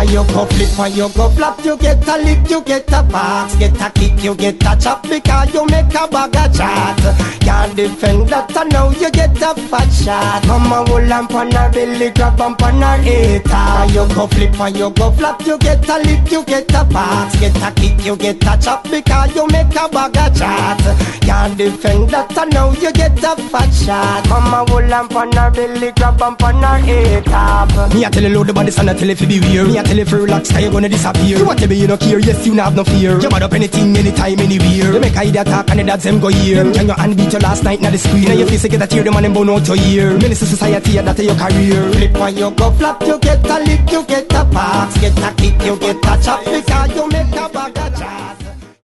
when you go flip, when you go flop, you get a lick, you get a box, get a kick, you get a chop, because you make a bag of chat. Can't defend that, I know you get a fat shot. Mama will lamp on her belly, grab bump on her hater. When you go flip, when you go flop, you get a lick, you get a box, get a kick, you get a chop, because you make a bag of chat. Can't defend that, I know you get a fat shot. Mama will lamp on her belly, grab bump on her hater. Me a tell you load the body, son, I tell you if you be weird. Me a tell you if you relax, you gonna disappear. You whatever you don't care, yes, you not have no fear. You bad up anything, anytime, anywhere. You make a idiot talk and the dads them go here. Can your hand beat you last night na the screen? Now you face to get a tear, the man them bone out your ear. Minister society, that your career. Flip when you go flop, you get a lick, you get a box, get a kick, you get a chop, because you make a